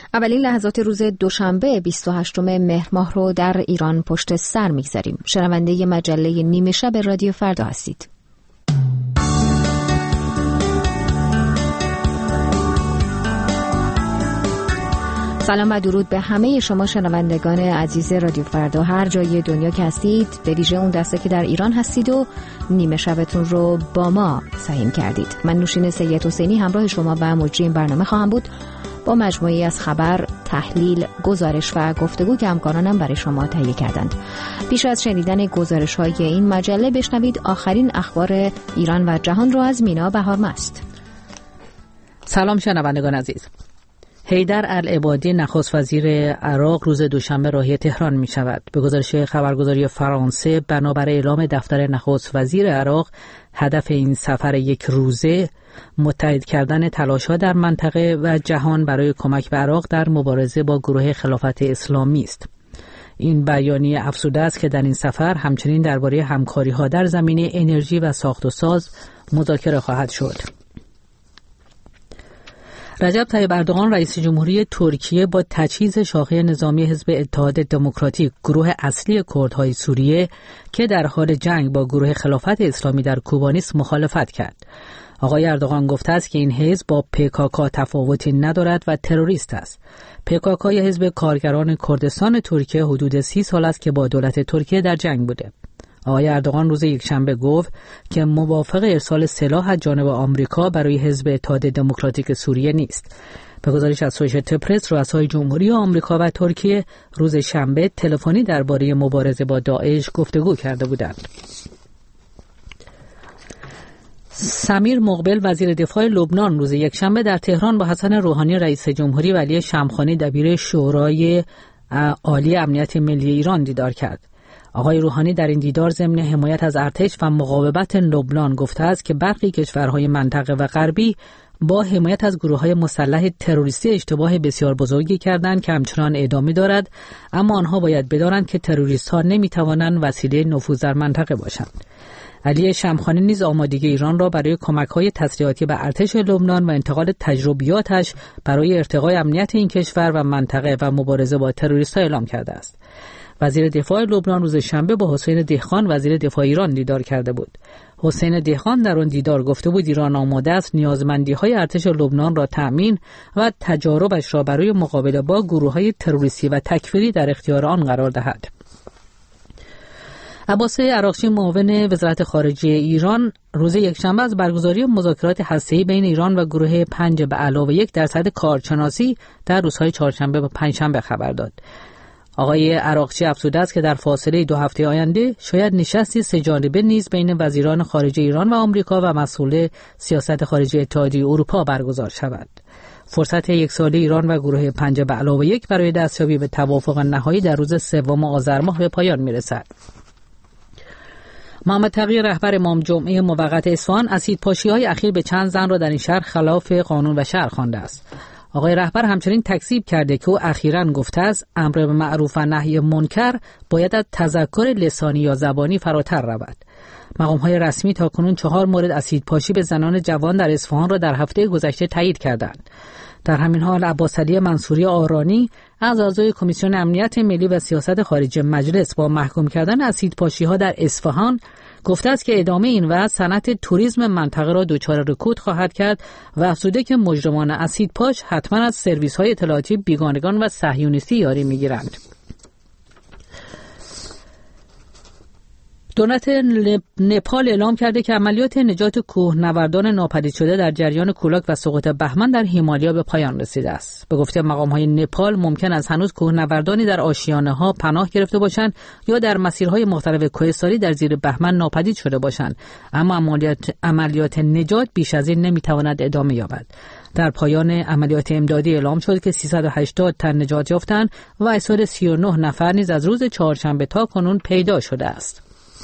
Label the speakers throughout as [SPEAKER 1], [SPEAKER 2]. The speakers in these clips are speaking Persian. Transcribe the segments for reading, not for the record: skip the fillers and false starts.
[SPEAKER 1] اولین لحظات روز دوشنبه 28 مهر ماه رو در ایران پشت سر میگذاریم. شنونده مجله نیمه شب رادیو فردا هستید. سلام و درود به همه شما شنوندگان عزیز رادیو فردا، هر جای دنیا که هستید، به ویژه اون دسته که در ایران هستید و نیمه شبتون رو با ما سهیم کردید. من نوشین سید حسینی همراه شما و مجری این برنامه خواهم بود با مجموعی از خبر، تحلیل، گزارش و گفتگو که همکارانم برای شما تهیه کردند. پیش از شنیدن گزارش‌های این مجله بشنوید آخرین اخبار ایران و جهان را از مینا بهارمست.
[SPEAKER 2] سلام شنوندگان عزیز. حیدر العبادی نخست وزیر عراق روز دوشنبه راهی تهران می شود. به گزارش خبرگزاری فرانسه، بنابر اعلام دفتر نخست وزیر عراق، هدف این سفر یک روزه متحد کردن تلاش‌ها در منطقه و جهان برای کمک به عراق در مبارزه با گروه خلافت اسلامی است. این بیانیه افزوده است که در این سفر همچنین درباره همکاری‌ها در زمینه انرژی و ساخت و ساز مذاکره خواهد شد. رجب طیب اردوغان رئیس جمهوری ترکیه با تجهیز شاخه نظامی حزب اتحاد دموکراتیک، گروه اصلی کردهای سوریه که در حال جنگ با گروه خلافت اسلامی در کوبانی است، مخالفت کرد. آقای اردوغان گفته است که این حزب با PKK تفاوتی ندارد و تروریست است. PKK حزب کارگران کردستان ترکیه حدود 30 سال است که با دولت ترکیه در جنگ بوده. آقای اردوغان روز یکشنبه گفت که موافق ارسال سلاح از جانب آمریکا برای حزب اتحاد دموکراتیک سوریه نیست. به گزارش اسوشییتد پرس، رؤسای جمهوری آمریکا و ترکیه روز شنبه تلفنی درباره مبارزه با داعش گفتگو کرده بودند. سمیر مقبل وزیر دفاع لبنان روز یکشنبه در تهران با حسن روحانی رئیس جمهوری و علی شمخانی دبیر شورای عالی امنیت ملی ایران دیدار کرد. آقای روحانی در این دیدار ضمن حمایت از ارتش و مقاومت لبنان گفته است که برخی کشورهای منطقه و غربی با حمایت از گروه‌های مسلح تروریستی اشتباه بسیار بزرگی کردند که همچنان ادامه دارد، اما آنها باید بدانند که تروریست‌ها نمی‌توانند وسیله نفوذ در منطقه باشند. علی شمخانی نیز آمادگی ایران را برای کمک‌های تسلیحاتی به ارتش لبنان و انتقال تجربیاتش برای ارتقای امنیت این کشور و منطقه و مبارزه با تروریست‌ها اعلام کرده است. وزیر دفاع لبنان روز شنبه با حسین دهقان وزیر دفاع ایران دیدار کرده بود. حسین دهقان در آن دیدار گفته بود ایران آماده است نیازمندی‌های ارتش لبنان را تأمین و تجاربش را برای مقابله با گروه‌های تروریستی و تکفیری در اختیار آن قرار دهد. عباس عراقچی معاون وزارت خارجه ایران روز یکشنبه از برگزاری مذاکرات هسته‌ای بین ایران و گروه 5+1 در سطح کارشناسی در روزهای چهارشنبه و پنجشنبه خبر داد. آقای عراقچی افزوده است که در فاصله 2 هفته آینده شاید نشستی 3 جانبه نیز بین وزیران خارجه ایران و آمریکا و مسئول سیاست خارجی اتحادیه اروپا برگزار شود. فرصت یک ساله ایران و گروه 5+1 برای دستیابی به توافق نهایی در روز 3 آذر ماه به پایان میرسد. محمد تقی رهبر امام جمعه موقت اصفهان اسیدپاشی‌های اخیر به چند زن را در این شهر خلاف قانون و شرع خوانده است. آقای رهبر همچنین تکذیب کرده که او اخیراً گفته است امر به معروف و نهی منکر باید از تذکر لسانی یا زبانی فراتر رود. مقام‌های رسمی تاکنون 4 مورد اسیدپاشی به زنان جوان در اصفهان را در هفته گذشته تایید کردند. در همین حال عباس علی منصوری آرانی از اعضای کمیسیون امنیت ملی و سیاست خارجی مجلس با محکوم کردن اسیدپاشی‌ها در اصفهان گفته است که ادامه این وضع صنعت توریسم منطقه را دچار رکود خواهد کرد و افزوده که مجرمان اسیدپاش حتما از سرویس‌های اطلاعاتی بیگانگان و صهیونیستی یاری می‌گیرند. دولت نپال اعلام کرده که عملیات نجات کوهنوردان ناپدید شده در جریان کولاک و سقوط بهمن در هیمالیا به پایان رسیده است. به گفته مقام‌های نپال ممکن است هنوز کوهنوردانی در آشیانه‌ها پناه گرفته باشند یا در مسیرهای مختلف کوهستانی در زیر بهمن ناپدید شده باشند، اما عملیات نجات بیش از این نمی‌تواند ادامه یابد. در پایان عملیات امدادی اعلام شد که 380 تن نجات یافتند و اجساد 39 نفر نیز از روز چهارشنبه تا کنون پیدا شده است.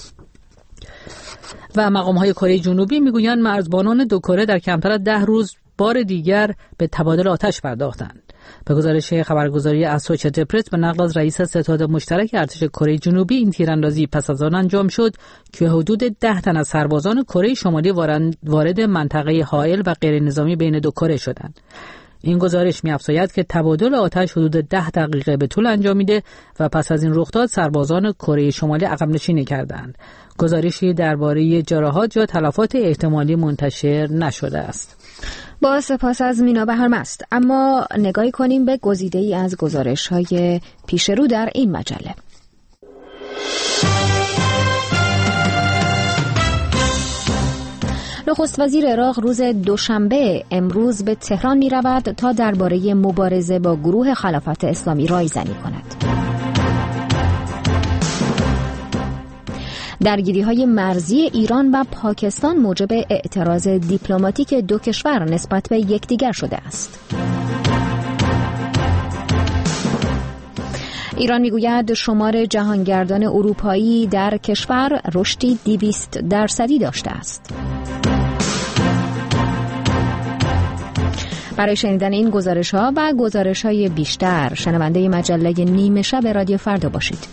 [SPEAKER 2] و مقام‌های کره جنوبی میگویند مرزبانان دو کره در کمتر از 10 روز بار دیگر به تبادل آتش پرداختند. به گزارش خبرگزاری اسوشییتد پرس به نقل از رئیس ستاد مشترک ارتش کره جنوبی، این تیراندازی پس از آن انجام شد که حدود 10 تن از سربازان کره شمالی وارد منطقه حائل و غیر نظامی بین دو کره شدند. این گزارش می‌افزاید که تبادل آتش حدود 10 دقیقه به طول انجامیده و پس از این رخداد سربازان کره شمالی عقب نشینی کردند. گزارشی درباره جراحات یا تلفات احتمالی منتشر نشده است.
[SPEAKER 1] با سپاس از مینا بهرمست. اما نگاهی کنیم به گزیده‌ای از گزارش‌های پیش رو در این مجله. نخست وزیر عراق روز دوشنبه امروز به تهران می رود تا درباره مبارزه با گروه خلافت اسلامی رایزنی کند. درگیری‌های مرزی ایران و پاکستان موجب اعتراض دیپلماتیک دو کشور نسبت به یکدیگر شده است. ایران میگوید شمار جهانگردان اروپایی در کشور رشدی 200% داشته است. برای شنیدن این گزارش‌ها و گزارش‌های بیشتر شنونده مجله نیمه شب رادیو فردا باشید.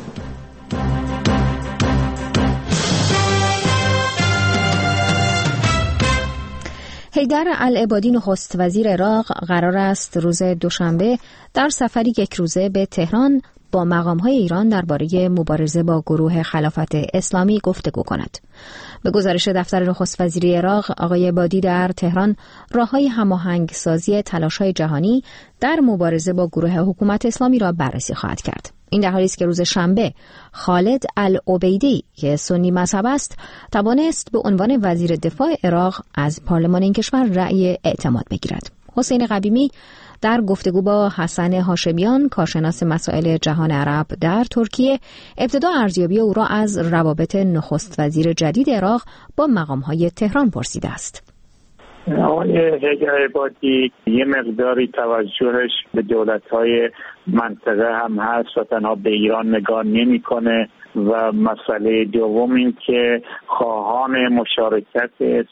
[SPEAKER 1] حیدر العبادی نخست وزیر عراق قرار است روز دوشنبه در سفری یک روزه به تهران با مقام‌های ایران درباره مبارزه با گروه خلافت اسلامی گفتگو کند. به گزارش دفتر نخست وزیری عراق، آقای عبادی در تهران راه‌های هماهنگ‌سازی تلاش‌های جهانی در مبارزه با گروه حکومت اسلامی را بررسی خواهد کرد. این در حالی است که روز شنبه خالد العبیدی که سنی مذهب است توانست به عنوان وزیر دفاع عراق از پارلمان این کشور رأی اعتماد بگیرد. حسین قبیمی در گفتگو با حسن هاشمیان کارشناس مسائل جهان عرب در ترکیه ابتدا ارزیابی او را از روابط نخست وزیر جدید عراق با مقام‌های تهران پرسیده است.
[SPEAKER 3] آقای حیدر عبادی یه مقداری توجهش به دولت‌های منطقه هم هست و تنها به ایران نگاه نمی‌کنه و مسئله دوم این که خواهان مشارکت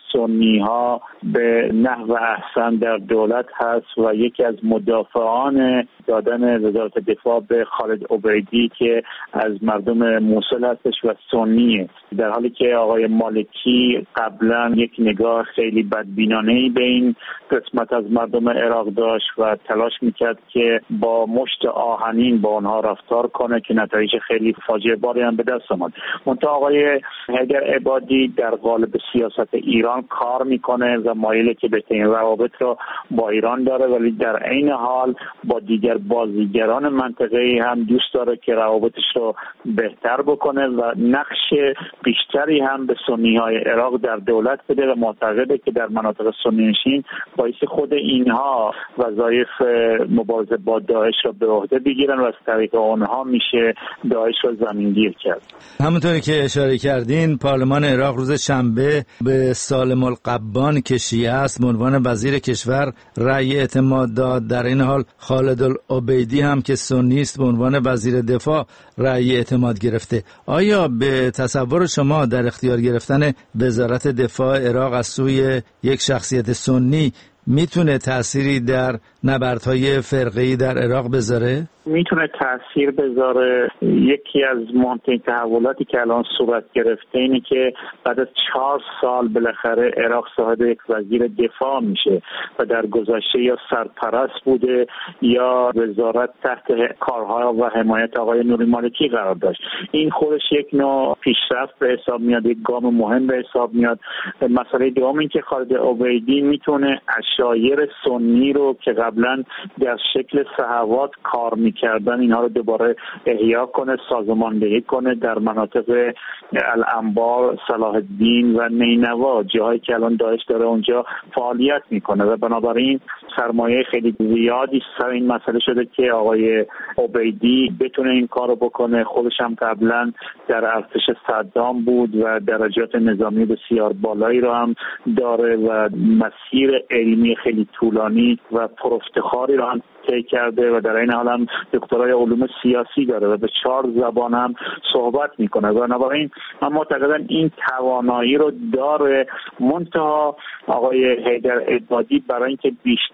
[SPEAKER 3] سنی‌ها به نحو احسن در دولت هست و یکی از مدافعان دادن وزارت دفاع به خالد عبیدی که از مردم موصل هستش و سنیه، در حالی که آقای مالکی قبلا یک نگاه خیلی بدبینانه‌ای به این قسمت از مردم عراق داشت و تلاش میکرد که با مشت آهنین با آنها رفتار کنه که نتایج خیلی فاجعه باری هم به دست آمد. منتها آقای حیدر عبادی در قالب سیاست ایران کار میکنه و مایله که بهترین روابط رو با ایران داره، ولی در عین حال با دیگر بازیگران منطقه‌ای هم دوست داره که روابطش رو بهتر بکنه و نقش بیشتری هم به سنی‌های عراق در دولت بده و معتقده که در مناطق سنی‌نشین باعث خود اینها وظایف مبارزه با داعش رو به عهده بگیرن و از طریق اونها میشه داعش رو زمینگیر کرد.
[SPEAKER 4] همونطوری که اشاره کردین پارلمان عراق روز شنبه به سالم القبان که شیعه است به عنوان وزیر کشور رأی اعتماد داد. در این حال خالد العبیدی هم که سنی است به عنوان وزیر دفاع رأی اعتماد گرفته. آیا به تصور شما در اختیار گرفتن وزارت دفاع عراق از سوی یک شخصیت سنی میتونه تأثیری در نبردهای فرقه‌ای در عراق بذاره؟
[SPEAKER 3] میتونه تأثیر بذاره. یکی از مهمترین تحولاتی که الان صورت گرفته اینه که بعد از 4 سال بالاخره عراق صاحب یک وزیر دفاع میشه و در گذشته یا سرپرست بوده یا وزارت تحت کارها و حمایت آقای نوری مالکی قرار داشت. این خودش یک نوع پیشرفت به حساب میاد، یک گام مهم به حساب میاد. مسئله دوم این که خالد عبیدی میتونه عشایر سنی رو که قبلا در شکل صحوات کار میکردن اینها رو دوباره احیا کنه، سازماندهی کنه در مناطق الانبار، صلاح الدین و نینوا، جاهایی که الان داعش داره اونجا فعالیت میکنه و بنابراین سرمایه خیلی زیادی سر این مسئله شده که آقای عبیدی بتونه این کارو بکنه. خودش هم قبلا در ارتش صدام بود و درجات نظامی بسیار بالایی رو هم داره و مسیر علمی خیلی طولانی و پرافتخاری رو هم طی کرده و در این حال هم دکترای علوم سیاسی داره و به 4 زبان هم صحبت میکنه و بنابراین من معتقدم این توانایی رو داره. منتها آقای حیدر عبادی برای اینکه بیشتر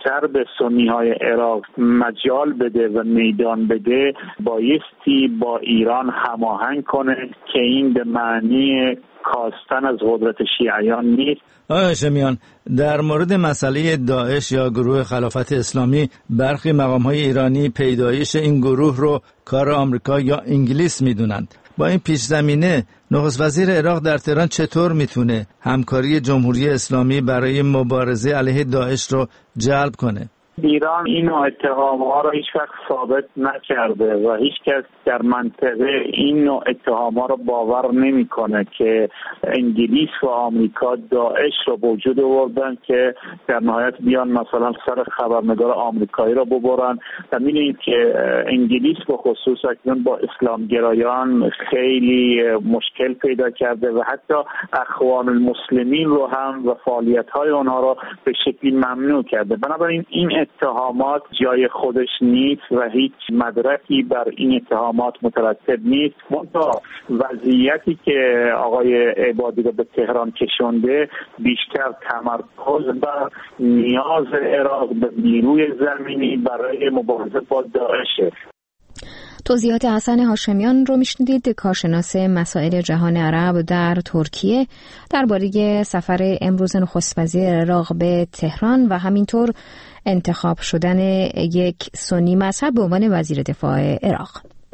[SPEAKER 3] بیشتر به سنی‌های عراق مجال بده و میدان بده، بایستی با ایران هماهنگ کنه که این به معنی کاستن از قدرت شیعیان نیست.
[SPEAKER 4] آقای هاشمیان، در مورد مسئله داعش یا گروه خلافت اسلامی، برخی مقام‌های ایرانی پیدایش این گروه رو کار آمریکا یا انگلیس میدونند. با این پیش زمینه نخست وزیر عراق در تهران چطور میتونه همکاری جمهوری اسلامی برای مبارزه علیه داعش رو جلب کنه؟
[SPEAKER 3] ایران این اتهام‌ها را هیچ وقت ثابت نکرده و هیچ کس در منطقه این نوع اتهام‌ها را باور نمی‌کنه که انگلیس و آمریکا داعش را به وجود آوردن که در نهایت بیان مثلا سر خبرنگار آمریکایی را ببرن. و می‌بینید که انگلیس به خصوص اکنون با اسلامگرایان خیلی مشکل پیدا کرده و حتی اخوان المسلمین رو هم و فعالیت‌های آنها را به شکلی ممنوع کرده. بنابراین این اتهامات جای خودش نیست و هیچ مدرکی بر این اتهامات مترتب نیست. منتها وضعیتی که آقای عبادی رو به تهران کشونده بیشتر تمرکز بر نیاز عراق به نیروی زمینی برای مبارزه با داعش.
[SPEAKER 1] توضیحات حسن هاشمیان رو میشنیدید، کارشناس مسائل جهان عرب در ترکیه، درباره سفر امروز نخست وزیر عراق به تهران و همینطور انتخاب شدن یک سنی مذهب به عنوان وزیر دفاع عراق.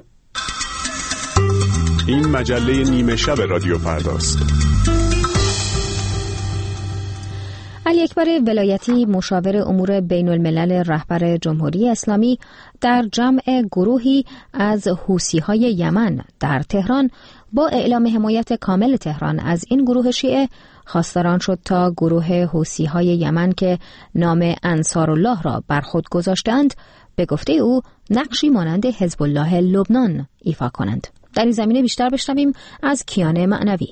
[SPEAKER 5] این مجله نیمه شب رادیو فرداست.
[SPEAKER 1] علی اکبر ولایتی، مشاور امور بین الملل رهبر جمهوری اسلامی، در جمع گروهی از حوثی‌های یمن در تهران با اعلام حمایت کامل تهران از این گروه شیعه خواستار شد تا گروه حوثی‌های یمن که نام انصارالله را بر خود گذاشتند به گفته او نقشی مانند حزب الله لبنان ایفا کنند. در این زمینه بیشتر بشنویم از کیان معنوی.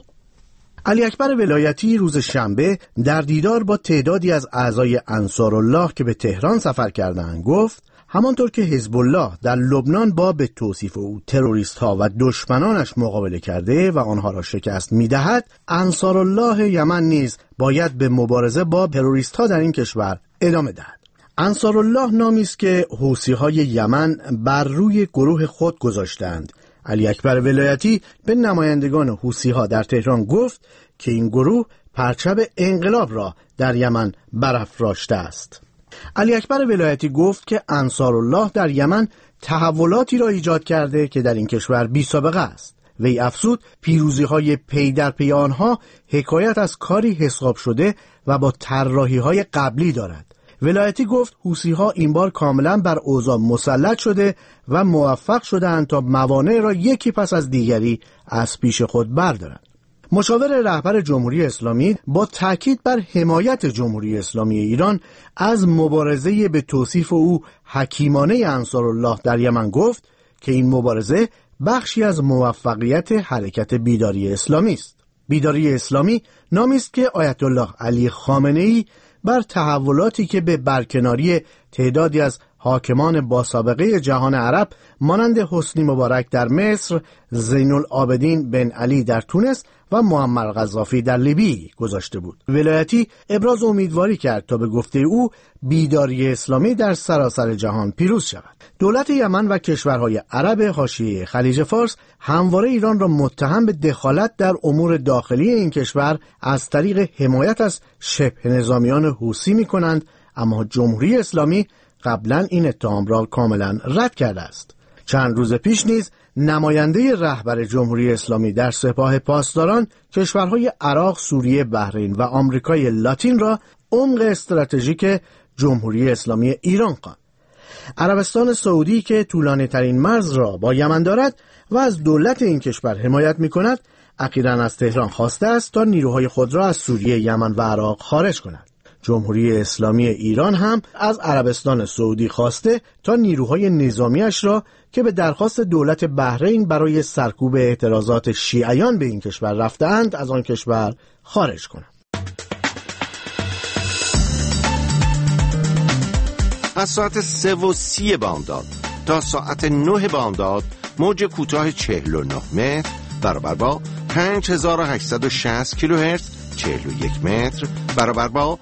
[SPEAKER 6] علی اکبر ولایتی روز شنبه در دیدار با تعدادی از اعضای انصارالله که به تهران سفر کردند گفت همانطور که حزب الله در لبنان با به توصیف او تروریست ها و دشمنانش مقابله کرده و آنها را شکست می‌دهد، انصارالله یمن نیز باید به مبارزه با تروریست ها در این کشور ادامه دهد. انصارالله نامی است که حوثی‌های یمن بر روی گروه خود گذاشتند. علی اکبر ولایتی به نمایندگان حوثی‌ها در تهران گفت که این گروه پرچم انقلاب را در یمن برافراشته است. علی اکبر ولایتی گفت که انصارالله در یمن تحولاتی را ایجاد کرده که در این کشور بی سابقه است. وی افزود پیروزی‌های پی در پی آنها حکایت از کاری حساب شده و با طراحی‌های قبلی دارد. ولایتی گفت حوثی‌ها این بار کاملا بر اوضاع مسلط شده و موفق شدند تا موانع را یکی پس از دیگری از پیش خود بردارند. مشاور رهبر جمهوری اسلامی با تاکید بر حمایت جمهوری اسلامی ایران از مبارزه به توصیف او حکیمانه انصارالله در یمن گفت که این مبارزه بخشی از موفقیت حرکت بیداری اسلامی است. بیداری اسلامی نامی است که آیت الله علی خامنه‌ای بر تحولاتی که به برکناری تعدادی از حاکمان با سابقه جهان عرب مانند حسنی مبارک در مصر، زین العابدین بن علی در تونس و معمر قذافی در لیبی گذاشته بود. ولایتی ابراز امیدواری کرد تا به گفته او بیداری اسلامی در سراسر جهان پیروز شود. دولت یمن و کشورهای عرب حاشیه خلیج فارس همواره ایران را متهم به دخالت در امور داخلی این کشور از طریق حمایت از شبه نظامیان حوثی می‌کنند، اما جمهوری اسلامی قبلا این اتهام را کاملا رد کرده است. چند روز پیش نیز نماینده رهبر جمهوری اسلامی در سپاه پاسداران کشورهای عراق، سوریه، بحرین و آمریکای لاتین را عمق استراتژیک جمهوری اسلامی ایران خواند. عربستان سعودی که طولانی ترین مرز را با یمن دارد و از دولت این کشور حمایت می کند، اخیراً از تهران خواسته است تا نیروهای خود را از سوریه، یمن و عراق خارج کند. جمهوری اسلامی ایران هم از عربستان سعودی خواسته تا نیروهای نظامیش را که به درخواست دولت بحرین برای سرکوب اعتراضات شیعیان به این کشور رفتند از آن کشور خارج کند.
[SPEAKER 7] از ساعت 3:30 بامداد تا ساعت 9 بامداد موج کوتاه 49 متر برابر با 5860 کیلوهرتز 41 متر برابر با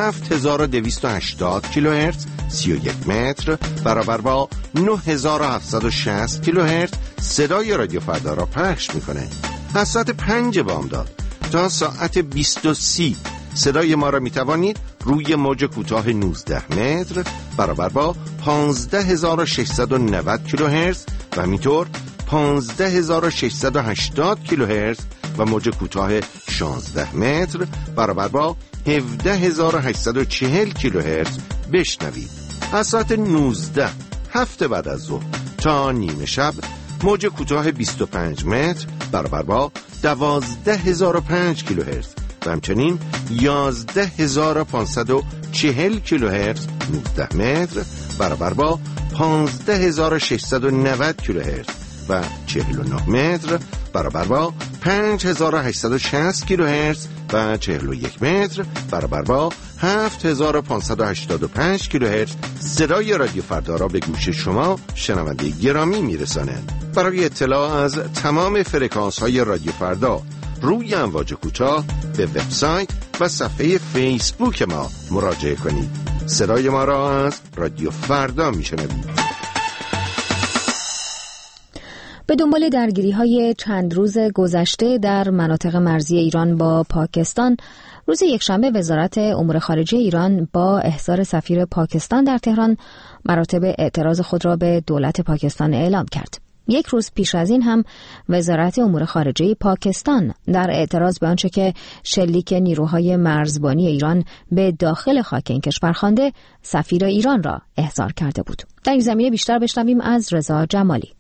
[SPEAKER 7] 7280 کیلوهرتز 31 متر برابر با 9760 کیلوهرتز صدای رادیو فردا را پخش میکنه. از ساعت 5 بامداد تا ساعت 20:30 صدای ما را میتوانید روی موج کوتاه 19 متر برابر با 15690 کیلوهرتز و همینطور 15680 کیلوهرتز و موج کوتاه 16 متر برابر با 17840 کیلوهرتز بشنوید. از ساعت 19 هفت بعد از ظهر تا نیمه شب موج کوتاه 25 متر برابر با 12005 کیلوهرتز و همچنین 11540 کیلوهرتز 19 متر برابر با 15690 کیلوهرتز و 49 متر برابر با 5860 کیلوهرتز و 41 متر برابر با 7585 کیلوهرتز صدای رادیو فردا را به گوش شما شنونده گرامی میرسانند. برای اطلاع از تمام فرکانس های رادیو فردا روی امواج کوتاه به وبسایت و صفحه فیسبوک ما مراجعه کنید. صدای ما را از رادیو فردا میشنوید.
[SPEAKER 1] به دنبال درگیری‌های چند روز گذشته در مناطق مرزی ایران با پاکستان، روز یکشنبه وزارت امور خارجه ایران با احضار سفیر پاکستان در تهران مراتب اعتراض خود را به دولت پاکستان اعلام کرد. یک روز پیش از این هم وزارت امور خارجه پاکستان در اعتراض به آنچه که شلیک نیروهای مرزبانی ایران به داخل خاک این کشور خوانده، سفیر ایران را احضار کرده بود. در این زمینه بیشتر بشنویم از رضا جمالی.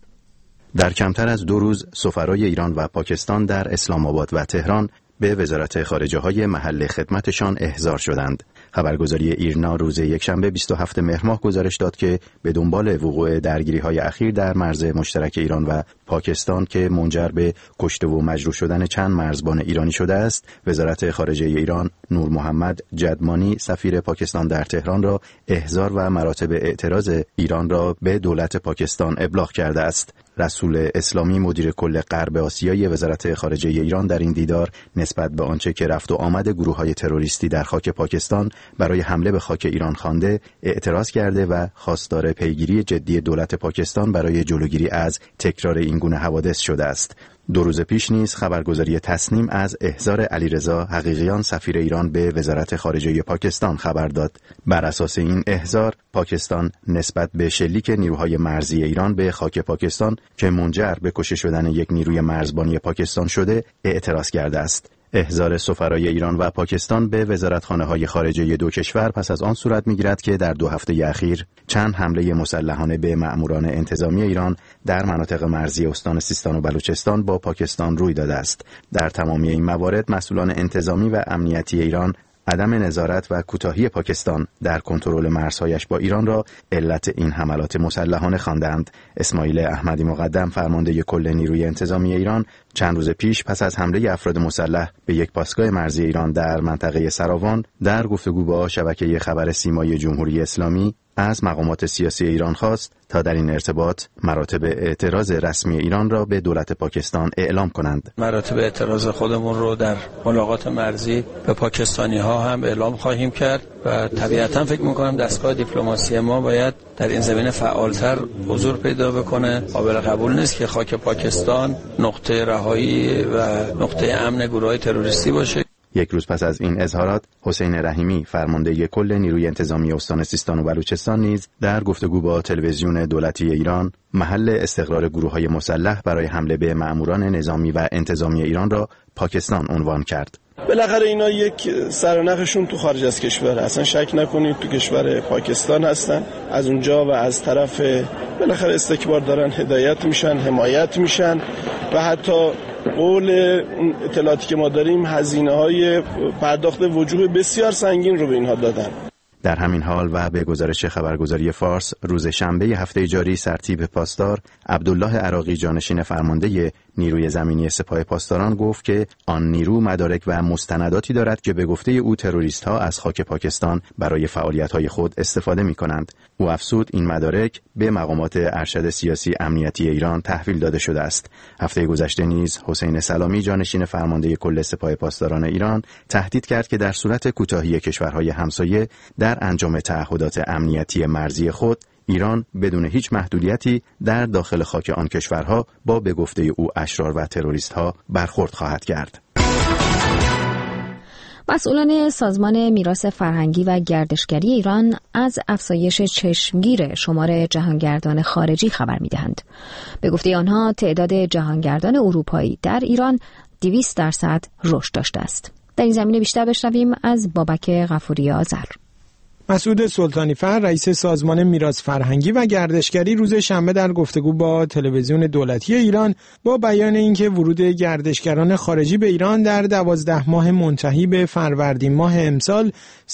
[SPEAKER 8] در کمتر از 2 روز سفرای ایران و پاکستان در اسلام آباد و تهران به وزارت خارجه های محل خدمتشان احضار شدند. خبرگزاری ایرنا روز یکشنبه 27 مهر ماه گزارش داد که به دنبال وقوع درگیری‌های اخیر در مرز مشترک ایران و پاکستان که منجر به کشته و مجروح شدن چند مرزبان ایرانی شده است، وزارت خارجه ایران نور محمد جدمانی سفیر پاکستان در تهران را احضار و مراتب اعتراض ایران را به دولت پاکستان ابلاغ کرده است. رسول اسلامی مدیر کل غرب آسیای وزارت خارجه ایران در این دیدار نسبت به آنچه که رفت و آمد گروه‌های تروریستی در خاک پاکستان برای حمله به خاک ایران خوانده اعتراض کرده و خواستار پیگیری جدی دولت پاکستان برای جلوگیری از تکرار این گونه حوادث شده است. 2 روز پیش نیز خبرگزاری تسنیم از احضار علیرضا حقیقیان سفیر ایران به وزارت خارجه پاکستان خبر داد. بر اساس این احضار پاکستان نسبت به شلیک نیروهای مرزی ایران به خاک پاکستان که منجر به کشته شدن یک نیروی مرزبانی پاکستان شده اعتراض کرده است. احضار سفرای ایران و پاکستان به وزارتخانه‌های خارجه 2 کشور پس از آن صورت می‌گیرد که در 2 هفته اخیر چند حمله مسلحانه به مأموران انتظامی ایران در مناطق مرزی استان سیستان و بلوچستان با پاکستان روی داده است. در تمامی این موارد مسئولان انتظامی و امنیتی ایران عدم نظارت و کوتاهی پاکستان در کنترل مرزهایش با ایران را علت این حملات مسلحانه خواندند. اسماعیل احمدی مقدم فرمانده کل نیروی انتظامی ایران چند روز پیش پس از حمله افراد مسلح به یک پاسگاه مرزی ایران در منطقه سراوان در گفتگو با شبکه خبر سیمای جمهوری اسلامی از مقامات سیاسی ایران خواست تا در این ارتباط مراتب اعتراض رسمی ایران را به دولت پاکستان اعلام کنند.
[SPEAKER 9] مراتب اعتراض خودمون رو در ملاقات مرزی به پاکستانی ها هم اعلام خواهیم کرد و طبیعتاً فکر می‌کنم دستگاه دیپلماسی ما باید در این زمینه فعالتر حضور پیدا بکنه. قابل قبول نیست که خاک پاکستان نقطه رهایی و نقطه امن گروه‌های تروریستی باشه.
[SPEAKER 8] یک روز پس از این اظهارات حسین رحیمی فرمانده کل نیروی انتظامی استان سیستان و بلوچستان نیز در گفتگو با تلویزیون دولتی ایران محل استقرار گروه‌های مسلح برای حمله به مأموران نظامی و انتظامی ایران را پاکستان عنوان کرد.
[SPEAKER 10] بالاخره اینا یک سرنخشون تو خارج از کشوره، اصلا شک نکنید تو کشور پاکستان هستن. از اونجا و از طرف بالاخره استکبار دارن هدایت میشن، حمایت میشن و حتی قول اطلاعاتی که ما داریم هزینه‌های پرداخت وجوه بسیار سنگین رو به اینها دادن.
[SPEAKER 8] در همین حال و به گزارش خبرگزاری فارس، روز شنبه هفته جاری سرتیپ پاسدار عبدالله عراقی جانشین فرمانده نیروی زمینی سپاه پاسداران گفت که آن نیرو مدارک و مستنداتی دارد که به گفته او تروریست‌ها از خاک پاکستان برای فعالیت‌های خود استفاده می‌کنند. او افزود این مدارک به مقامات ارشد سیاسی امنیتی ایران تحویل داده شده است. هفته گذشته نیز حسین سلامی جانشین فرمانده کل سپاه پاسداران ایران تهدید کرد که در صورت کوتاهی کشورهای همسایه در انجام تعهدات امنیتی مرزی خود، ایران بدون هیچ محدودیتی در داخل خاک آن کشورها با به گفته او اشرار و تروریست‌ها برخورد خواهد کرد.
[SPEAKER 1] مسئولان سازمان میراث فرهنگی و گردشگری ایران از افزایش چشمگیر شمار جهانگردان خارجی خبر می‌دهند. به گفته آنها تعداد جهانگردان اروپایی در ایران 200% رشد داشته است. در این زمینه بیشتر بشنویم از بابک غفوری آذر.
[SPEAKER 11] مسعود سلطانی‌فر رئیس سازمان میراث فرهنگی و گردشگری روز شنبه در گفتگو با تلویزیون دولتی ایران با بیان اینکه ورود گردشگران خارجی به ایران در 12 ماه منتهی به فروردین ماه امسال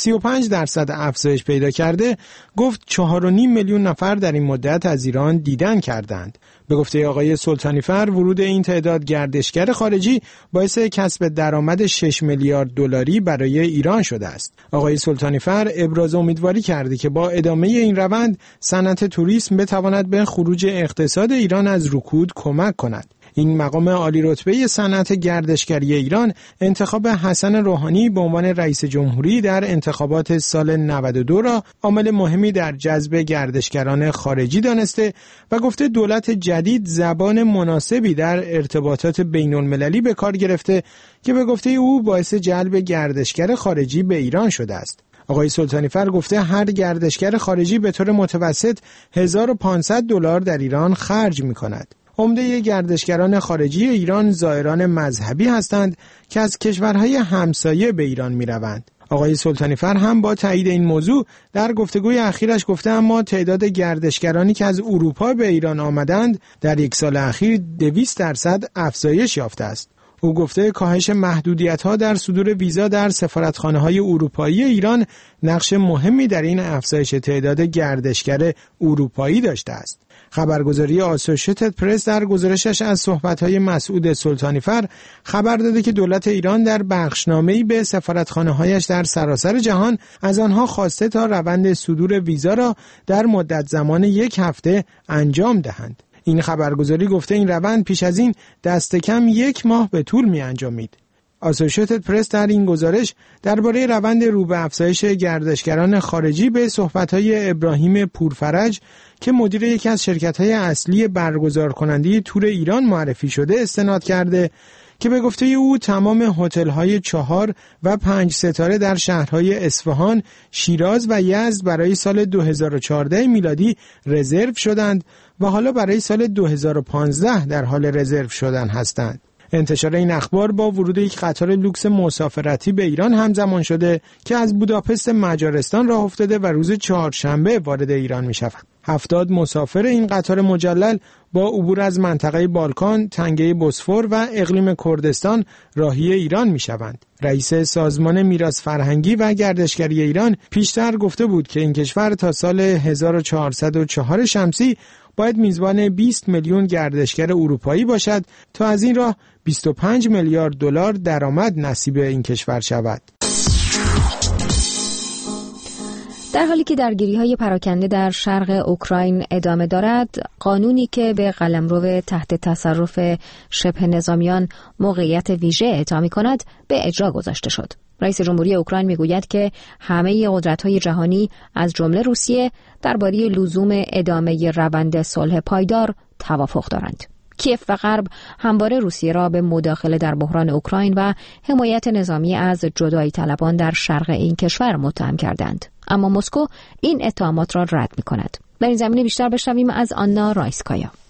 [SPEAKER 11] 35% افزایش پیدا کرده، گفت 4.5 میلیون نفر در این مدت از ایران دیدن کردند. به گفته آقای سلطانی‌فر، ورود این تعداد گردشگر خارجی باعث کسب درآمد 6 میلیارد دلاری برای ایران شده است. آقای سلطانی‌فر ابراز امیدواری کرده که با ادامه این روند صنعت توریسم بتواند به خروج اقتصاد ایران از رکود کمک کند. این مقام عالی رتبه صنعت گردشگری ایران انتخاب حسن روحانی به عنوان رئیس جمهوری در انتخابات سال 92 را عامل مهمی در جذب گردشگران خارجی دانسته و گفته دولت جدید زبان مناسبی در ارتباطات بین المللی به کار گرفته که به گفته او باعث جلب گردشگر خارجی به ایران شده است. آقای سلطانی‌فر گفته هر گردشگر خارجی به طور متوسط $1500 در ایران خرج می‌کند. عمده گردشگران خارجی ایران زائران مذهبی هستند که از کشورهای همسایه به ایران می‌روند. آقای سلطانی‌فر هم با تایید این موضوع در گفتگوی اخیرش گفته اما تعداد گردشگرانی که از اروپا به ایران آمدند در یک سال اخیر 200% افزایش یافته است. او گفته کاهش محدودیت‌ها در صدور ویزا در سفارتخانه‌های اروپایی ایران نقش مهمی در این افزایش تعداد گردشگر اروپایی داشته است. خبرگزاری آسوشیتد پرس در گزارشش از صحبت‌های مسعود سلطانی‌فر خبر داده که دولت ایران در بخشنامه‌ای به سفارتخانه‌هایش در سراسر جهان از آنها خواسته تا روند صدور ویزا را در مدت زمان 1 هفته انجام دهند. این خبرگزاری گفته این روند پیش از این دست کم 1 ماه به طول می انجامید. آسوشیتد پرس در این گزارش درباره روند رو به افزایش گردشگران خارجی به صحبت‌های ابراهیم پورفرج که مدیر یکی از شرکت‌های اصلی برگزار کننده تور ایران معرفی شده استناد کرده که به گفته او تمام هتل‌های 4 و 5 ستاره در شهرهای اصفهان، شیراز و یزد برای سال 2014 میلادی رزرو شدند و حالا برای سال 2015 در حال رزرو شدن هستند. انتشار این اخبار با ورود یک قطار لوکس مسافرتی به ایران همزمان شده که از بوداپست مجارستان راه افتاده و روز چهارشنبه وارد ایران می شود. 70 مسافر این قطار مجلل با عبور از منطقه بالکان، تنگه بوسفور و اقلیم کردستان راهی ایران می شوند. رئیس سازمان میراث فرهنگی و گردشگری ایران پیشتر گفته بود که این کشور تا سال 1404 شمسی باید میزبان 20 میلیون گردشگر اروپایی باشد تا از این راه 25 میلیارد دلار درآمد نصیب این کشور شود.
[SPEAKER 1] در حالی که درگیری‌های پراکنده در شرق اوکراین ادامه دارد، قانونی که به قلمرو تحت تصرف شبه نظامیان موقعیت ویژه اعطا می‌کند به اجرا گذاشته شد. رئیس جمهوری اوکراین میگوید که همه قدرت‌های جهانی از جمله روسیه درباره لزوم ادامه روند صلح پایدار توافق دارند. کیف و غرب همواره روسیه را به مداخله در بحران اوکراین و حمایت نظامی از جدایی طلبان در شرق این کشور متهم کردند. اما مسکو این اتهامات را رد می‌کند. در این زمینه بیشتر بشنویم از آنا رایسکایا.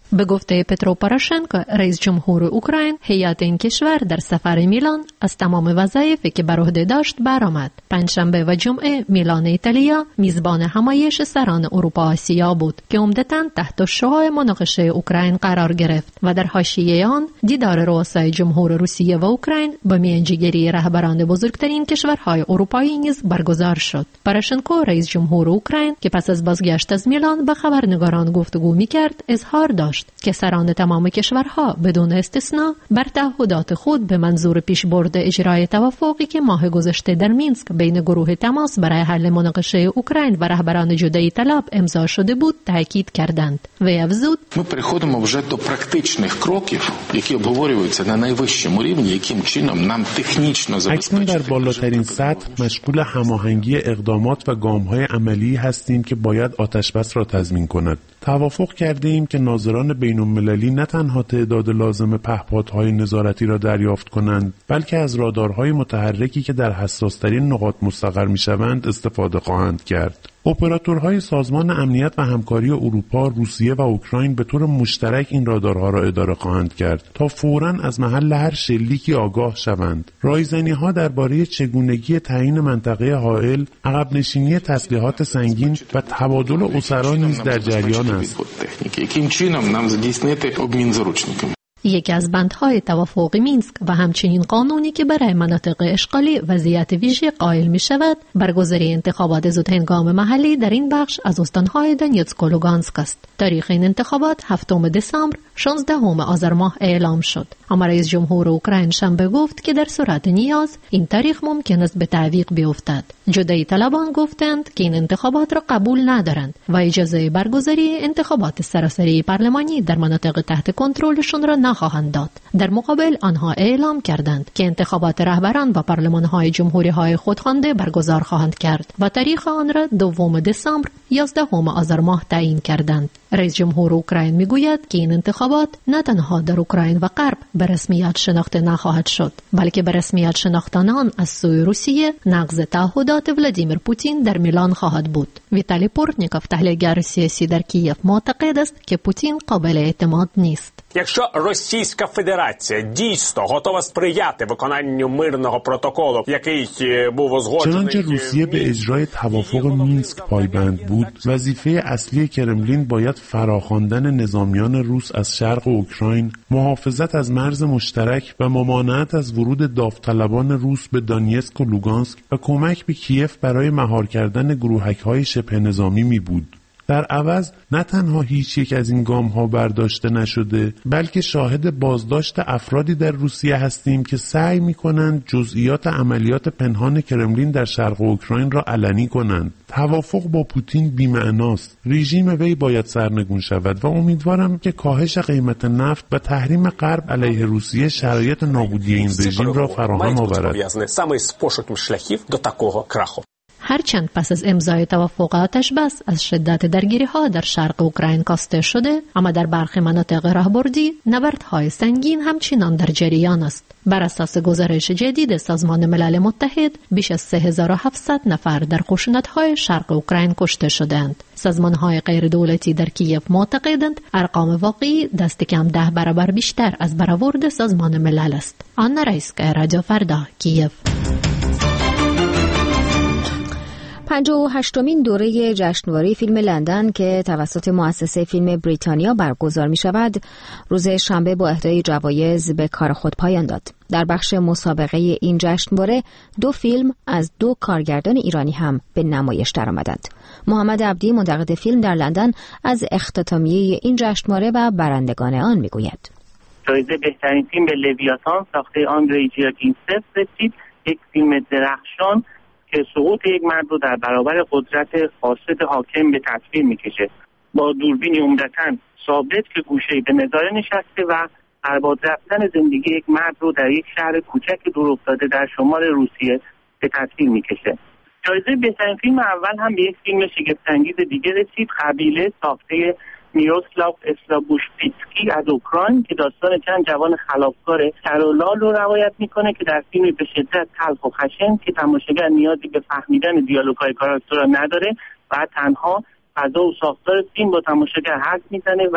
[SPEAKER 12] به گفته پترو پوراشنکو رئیس جمهور اوکراین، هیئت این کشور در سفر میلان از تمام وظایفی که بر عهده داشت برآمد. پنجشنبه و جمعه میلان ایتالیا میزبان همایش سران اروپا آسیا بود که عمدتاً تحت شعاع مناقشه اوکراین قرار گرفت و در حاشیه آن دیدار رؤسای جمهور روسیه و اوکراین با میانجیگری رهبران بزرگترین کشورهای اروپایی نیز برگزار شد. پوراشنکو رئیس جمهور اوکراین که پس از بازگشت از میلان با خبرنگاران گفتگو می‌کرد، اظهار داشت که سران تمام کشورها بدون استثنا بر تعهدات خود به منظور پیشبرد اجرای توافقی که ماه گذشته در مینسک بین گروه تماس برای حل مناقشه اوکراین و رهبران جدایی طلب امضا شده بود تاکید کردند. وی افزود:
[SPEAKER 13] Ми переходимо вже до практичних кроків, які обговорюються на найвищому рівні, яким чином нам технічно забезпечити.
[SPEAKER 14] اکنون در بالاترین سطح مشغول هماهنگی اقدامات و گام‌های عملی هستیم که باید آتشبس را تضمین کند. توافق کرده ایم که ناظران بین‌المللی نه تنها تعداد لازم پهپادهای نظارتی را دریافت کنند، بلکه از رادارهای متحرکی که در حساس‌ترین نقاط مستقر می‌شوند استفاده خواهند کرد. اپراتورهای سازمان امنیت و همکاری اروپا، روسیه و اوکراین به طور مشترک این رادارها را اداره خواهند کرد تا فوراً از محل هر شلیکی آگاه شوند. رایزنی‌ها درباره چگونگی تعیین منطقه حائل، عقب نشینی تسلیحات سنگین و تبادل اسرا نیز در جریان است.
[SPEAKER 12] یکی از بندهای توافق مینسک و همچنین قانونی که برای مناطق اشغالی وضعیت ویژه قائل می شود، برگزاری انتخابات زودهنگام محلی در این بخش از استانهای دونیتسک و لوگانسک است. تاریخ این انتخابات 7 دسامبر 16 آذر ماه اعلام شد. اما رئیس جمهور اوکراین شنبه گفت که در صورت نیاز این تاریخ ممکن است به تعویق بیفتد. جدایی طلبان گفتند که این انتخابات را قبول ندارند و اجازه برگزاری انتخابات سراسری پارلمانی در مناطق تحت کنترلشون را نخواهند داد. در مقابل آنها اعلام کردند که انتخابات رهبران و پارلمان‌های جمهوری‌های خودخوانده برگزار خواهند کرد و تاریخ آن را 2 دسامبر 11 آذر ماه تعیین کردند. رئیس جمهور اوکراین میگوید که این انتخابات نه تنها در اوکراین و غرب به رسمیت شناخته نخواهد شد، بلکه به رسمیت شناختن آن از سوی روسیه نقض تعهدات ولادیمیر پوتین در میلان خواهد بود. ویتالی پورتنیکوف، تحلیلگر سیاسی در کیف، معتقد است که پوتین قابل اعتماد نیست.
[SPEAKER 15] Якщо Російська Федерація дійсно готова сприяти виконанню мирного протоколу, який був узгоджений.
[SPEAKER 14] چنانچه روسیه به اجرای توافق مینسک پایبند بود، وظیفه اصلی کرملین باید فراخواندن نظامیان روس از شرق اوکراین، محافظت از مرز مشترک و ممانعت از ورود داوطلبان روس به دانیتسک و لوگانسک و کمک به کیف برای مهار کردن گروهک‌های شبه نظامی می بود. در عوض نه تنها هیچ یک از این گام‌ها برداشته نشده، بلکه شاهد بازداشت افرادی در روسیه هستیم که سعی می‌کنند جزئیات عملیات پنهان کرملین در شرق اوکراین را علنی کنند. توافق با پوتین بی‌معناست. رژیم وی باید سرنگون شود و امیدوارم که کاهش قیمت نفت و تحریم غرب علیه روسیه شرایط نابودی این رژیم را فراهم آورد.
[SPEAKER 12] هرچند پس از امضای توافق آتشبس از شدت درگیری‌ها در شرق اوکراین کاسته شده، اما در برخی مناطق راهبردی نبردهای سنگین همچنان در جریان است. بر اساس گزارش جدید سازمان ملل متحد، بیش از 3700 نفر در خشونت‌های شرق اوکراین کشته شدند. سازمان‌های غیر دولتی در کیف معتقدند ارقام واقعی دست کم 10 برابر بیشتر از برآورد سازمان ملل است. آنا رایسکا، رادیو فردا، کیف.
[SPEAKER 1] 58مین دوره جشنواره فیلم لندن که توسط مؤسسه فیلم بریتانیا برگزار می شود، روز شنبه با اهدای جوایز به کار خود پایان داد. در بخش مسابقه این جشنواره 2 فیلم از 2 کارگردان ایرانی هم به نمایش درآمدند. محمد عبدی، منتقد فیلم در لندن، از اختتامیه این جشنواره و برندگان آن می گوید.
[SPEAKER 16] جایزه بهترین فیلم به لویاتان ساخته آندری جیاکینسف رسید، یک فیلم درخشان که سقوط یک مرد رو در برابر قدرت فاسد حاکم به تصویر میکشه. با دوربینی عمدتاً ثابت که گوشه‌ای به نظاره نشسته و برباد رفتن زندگی یک مرد رو در یک شهر کوچک دور افتاده در شمال روسیه به تصویر میکشه. جایزه بهترین فیلم اول هم به یک فیلم شگفت‌انگیز دیگه رسید، قبیله ساخته میروسلاو اسلابوشپیتسکی از اوکراین که داستان چند جوان خلافکار سرولال رو روایت میکنه که در فیلمی به شدت تلخ و خشن که تماشاگر نیازی به فهمیدن دیالوگ‌های کاراکترها نداره و تنها فضا و ساختار فیلم با تماشاگر حرف میزنه و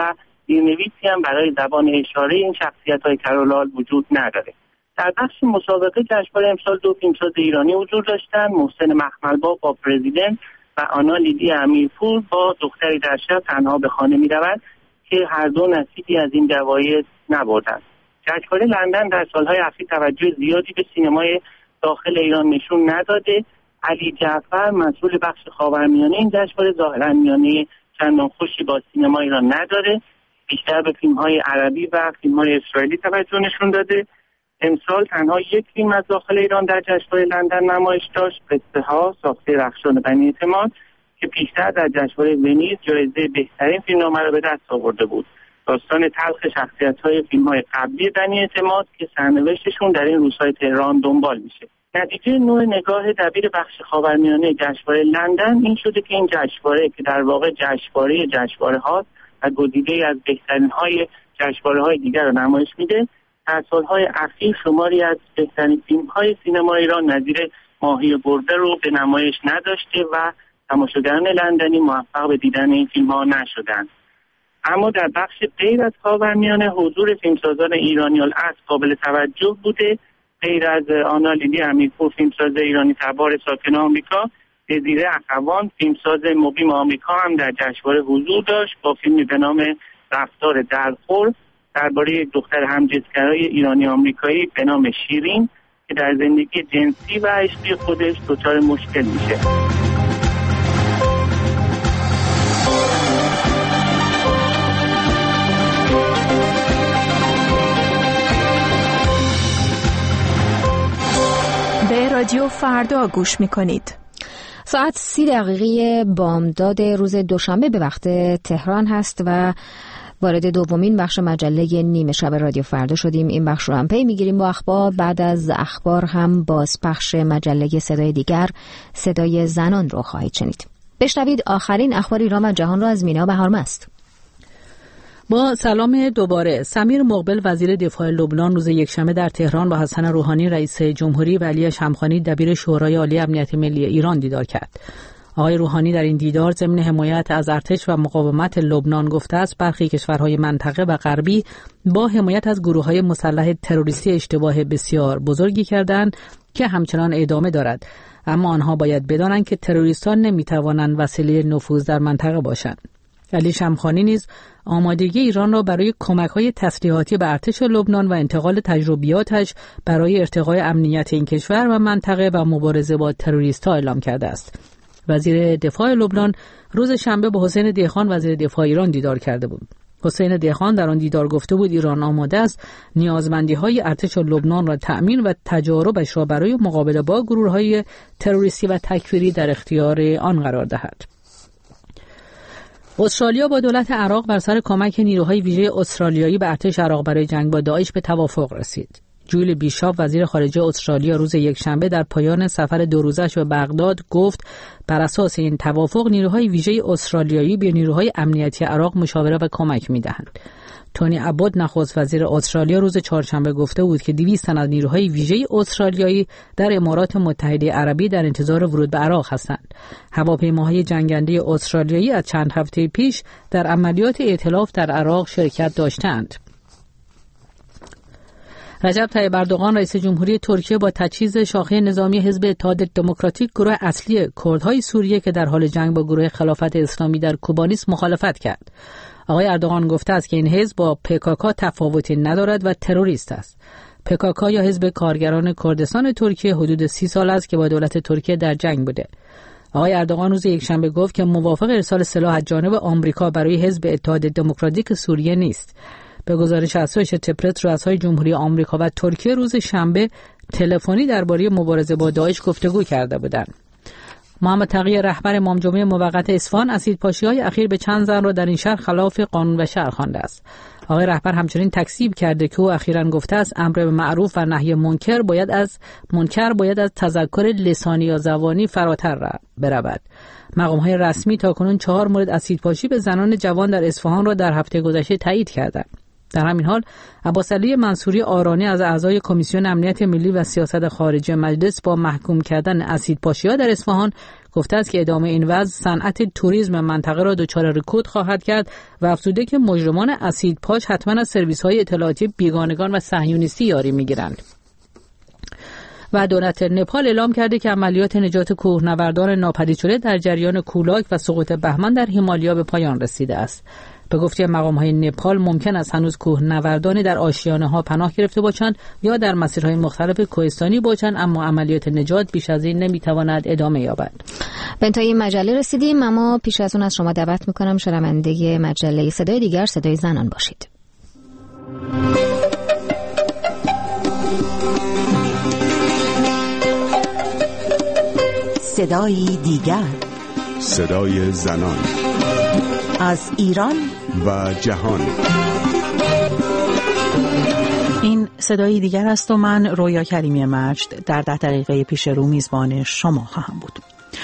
[SPEAKER 16] زیرنویسی هم برای زبان اشاره این شخصیت‌های کرولال وجود نداره. در بخش مسابقه جشنواره امسال 2 فیلمساز ایرانی حضور داشتن، محسن مخملباف با پرزیدنت و آنا لیدی امیرپور با دختری در شب تنها به خانه می‌رود که هر دو نصیبی از این جوایز نبردند. جشنواره لندن در سالهای اخیر توجه زیادی به سینمای داخل ایران نشون نداده. علی جعفر مسئول بخش خاورمیانه این جشنواره ظاهراً میانه چندان خوشی با سینما ایران نداره، بیشتر به فیلم‌های عربی و فیلم‌های اسرائیلی توجه نشون داده. امسال تنها یک فیلم از داخل ایران در جشنواره لندن نمایش داشت، قصه ها ساخته رخشان بنی اعتماد که پیشتر در جشنواره ونیز جایزه بهترین فیلمنامه را به دست آورده بود. داستان تلخ شخصیت‌های فیلم‌های قبلی بنی اعتماد که سرنوشتشون در این روزهای تهران دنبال میشه. نتیجه نوع نگاه دبیر بخش خاورمیانه جشنواره لندن این شده که این جشنواره که در واقع جشنواره هاست و گزیده‌ای از بهترین‌های جشنواره‌های دیگر را نمایش میده، در سالهای اخیر شماری از بهترین فیلم‌های سینما ایران نظیر ماهی گربه رو به نمایش نداشته و تماشاگران لندنی موفق به دیدن این فیلم‌ها نشدند. اما در بخش غیر از خاورمیانه حضور فیلمسازان ایرانی الاصل قابل توجه بوده. غیر از آنا لیدی امیرپور فیلمساز ایرانی تبار ساکن آمریکا، دزیره اخوان فیلمساز مقیم آمریکا هم در جشنواره حضور داشت با فیلمی به نام رفتار درخور درباره یک دختر همجنسگرای ایرانی آمریکایی به نام شیرین که در زندگی جنسی و عشقی خودش دچار مشکل میشه.
[SPEAKER 17] به رادیو فردا گوش میکنید.
[SPEAKER 1] ساعت 30 بامداد روز دوشنبه به وقت تهران هست و وارد دومین بخش مجله نیمه شب رادیو فردا شدیم. این بخش رو هم پی میگیریم با اخبار. بعد از اخبار هم بازپخش مجله صدای دیگر، صدای زنان رو خواهید شنید. بشنوید آخرین اخبار ایران و جهان رو از مینا بهارمست.
[SPEAKER 2] با سلام دوباره. سمیر مقبل وزیر دفاع لبنان روز یکشنبه در تهران با حسن روحانی رئیس جمهوری و علی شمخانی دبیر شورای عالی امنیت ملی ایران دیدار کرد. آقای روحانی در این دیدار ضمن حمایت از ارتش و مقاومت لبنان گفته است برخی کشورهای منطقه و غربی با حمایت از گروه‌های مسلح تروریستی اشتباه بسیار بزرگی کردند که همچنان ادامه دارد، اما آنها باید بدانند که تروریستان نمی‌توانند وسیله نفوذ در منطقه باشند. علی شمخانی نیز آمادگی ایران را برای کمک‌های تسلیحاتی به ارتش لبنان و انتقال تجربیاتش برای ارتقای امنیت این کشور و منطقه و مبارزه با تروریست‌ها اعلام کرده است. وزیر دفاع لبنان روز شنبه با حسین دهخان وزیر دفاع ایران دیدار کرده بود. حسین دهخان در آن دیدار گفته بود ایران آماده است نیازمندی‌های ارتش لبنان را تأمین و تجاربش را برای مقابله با گروه‌های تروریستی و تکفیری در اختیار آن قرار دهد. استرالیا با دولت عراق بر سر کمک نیروهای ویژه استرالیایی به ارتش عراق برای جنگ با داعش به توافق رسید. جویل بیشاپ وزیر خارجه استرالیا روز یکشنبه در پایان سفر 2 روزش به بغداد گفت بر اساس این توافق نیروهای ویژه استرالیایی به نیروهای امنیتی عراق مشاوره و کمک می‌دهند. تونی ابود نخست وزیر استرالیا روز چهارشنبه گفته بود که 200 تن از نیروهای ویژه استرالیایی در امارات متحده عربی در انتظار ورود به عراق هستند. هواپیماهای جنگنده استرالیایی از چند هفته پیش در عملیات ائتلاف در عراق شرکت داشتند. رجب طیب اردوغان رئیس جمهوری ترکیه با تجهیز شاخه نظامی حزب اتحاد دموکراتیک گروه اصلی کردهای سوریه که در حال جنگ با گروه خلافت اسلامی در کوبا است مخالفت کرد. آقای اردوغان گفته است که این حزب با PKK تفاوتی ندارد و تروریست است. PKK یا حزب کارگران کردستان ترکیه حدود 30 سال است که با دولت ترکیه در جنگ بوده. آقای اردوغان روز یکشنبه گفت که موافق ارسال سلاح از جانب آمریکا برای حزب اتحاد دموکراتیک سوریه نیست. به گزارش اسوشیتد پرس رؤسای جمهوری آمریکا و ترکیه روز شنبه تلفنی درباره مبارزه با داعش گفتگو کرده بودند. محمد تقی رهبر امام جمعه موقت اصفهان اسیدپاشی‌های اخیر به چند زن را در این شهر خلاف قانون و شرع خوانده است. آقای رهبر همچنین تکذیب کرده که او اخیراً گفته است امر به معروف و نهی منکر باید از تذکر لسانی یا زبانی فراتر برود. مقام‌های رسمی تاکنون 4 مورد اسیدپاشی به زنان جوان در اصفهان را در هفته گذشته تایید کردند. در همین حال عباسعلی منصوری آرانی از اعضای کمیسیون امنیت ملی و سیاست خارجی مجلس با محکوم کردن اسیدپاشی‌ها در اصفهان گفته است که ادامه این وضع صنعت توریسم منطقه را دچار رکود خواهد کرد و افزوده که مجرمان اسیدپاش حتما از سرویس‌های اطلاعاتی بیگانگان و صهیونیستی یاری می‌گیرند. و دولت نپال اعلام کرده که عملیات نجات کوهنوردان ناپدید شده در جریان کولاک و سقوط بهمن در هیمالیا به پایان رسیده است. به گفته مقام‌های نپال ممکن است هنوز کوهنوردانی در آشیانه‌ها پناه گرفته باشند یا در مسیرهای مختلف کوهستانی باشند، اما عملیات نجات بیش از این نمی‌تواند ادامه یابد.
[SPEAKER 1] به انتهای مجله رسیدیم، اما پیش از اون از شما دعوت می‌کنم شنونده مجله صدای دیگر، صدای زنان باشید.
[SPEAKER 18] صدای دیگر،
[SPEAKER 5] صدای زنان
[SPEAKER 18] از ایران
[SPEAKER 5] و جهان.
[SPEAKER 19] این صدای دیگر است و من رویا کریمی مجد در 10 دقیقه پیش رو میزبان شما خواهم بود.